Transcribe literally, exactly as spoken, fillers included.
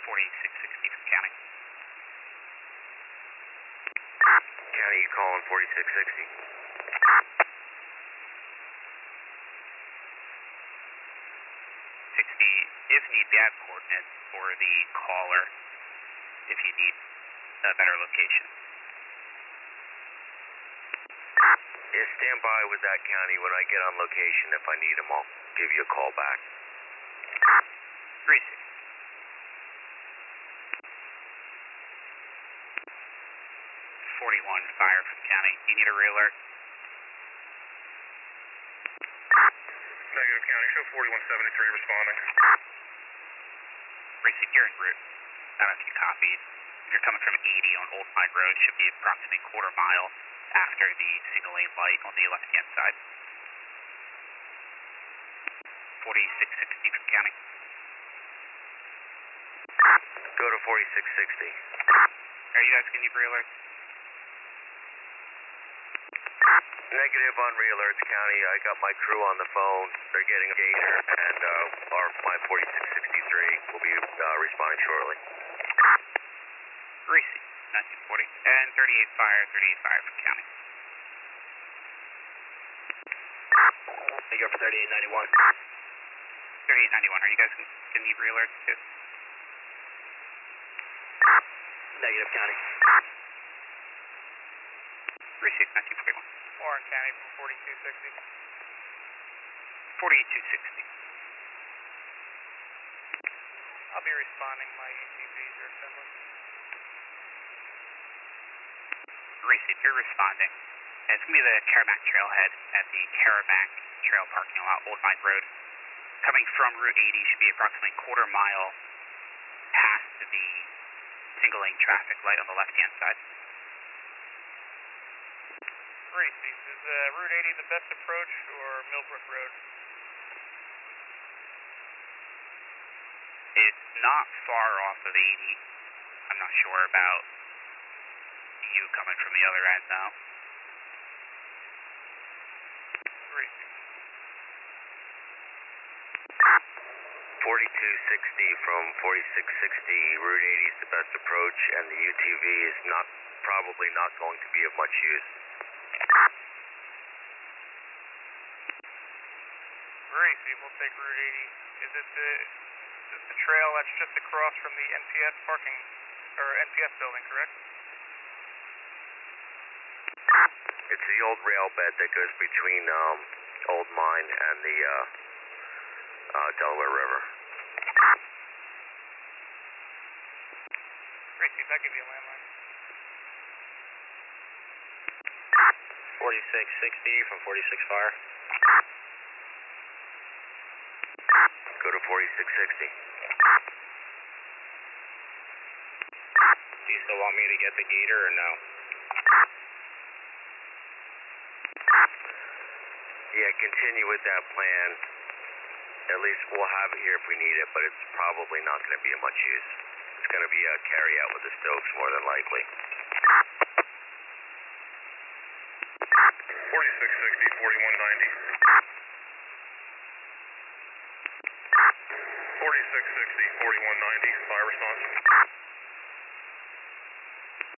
forty-six sixty from county. County, you calling forty-six sixty? sixty, if need be, I have coordinates for the caller if you need a better location. Yeah, stand by with that, County. When I get on location, if I need them, I'll give you a call back. three sixty. forty-one, fire from county. You need a re-alert? Negative, County. Show forty-one seventy-three responding. Receive, you're en route. I don't know if you copied. If you're coming from eighty on Old Pine Road, should be approximately a quarter mile after the single lane light on the left-hand side. forty-six sixty from county. Go to forty-six sixty. Are you guys going to need re-alerts? Negative on re-alerts, County. I got my crew on the phone. They're getting a gator, and uh, our my forty-six sixty-three will be uh, responding shortly. Receive, nineteen forty. And thirty-eight fire, thirty-eight fire from county. Hey, you're for thirty-eight ninety-one. thirty-eight ninety-one, are you guys going to need re-alerts too? Negative, County. Receive, nineteen forty-one. Warren County from forty-two sixty. forty-two sixty. I'll be responding. My U T Vs are assembling. Receive, you're responding. And it's going to be the Carabank Trailhead at the Carabank Trail parking lot, Old Mine Road. Coming from Route eighty should be approximately a quarter mile past the single lane traffic light on the left-hand side. Receive. Is uh, Route eighty the best approach or Millbrook Road? It's not far off of eighty. I'm not sure about you coming from the other end though. Receive. forty-two sixty from forty-six sixty. Route eighty is the best approach, and the U T V is not probably not going to be of much use. Receive. We'll take Route eighty. Is it the is this the trail that's just across from the N P S parking or N P S building, correct? It's the old rail bed that goes between um, Old Mine and the uh, uh, Delaware River. Receive. I'll give you a landline. forty-six sixty from forty-six fire. Go to forty-six sixty. Do you still want me to get the gator or no? Yeah, continue with that plan. At least we'll have it here if we need it, but it's probably not going to be of much use. It's going to be a carry out with the Stokes more than likely. forty-six sixty, forty-one ninety. forty-six sixty, forty-one ninety, fire response.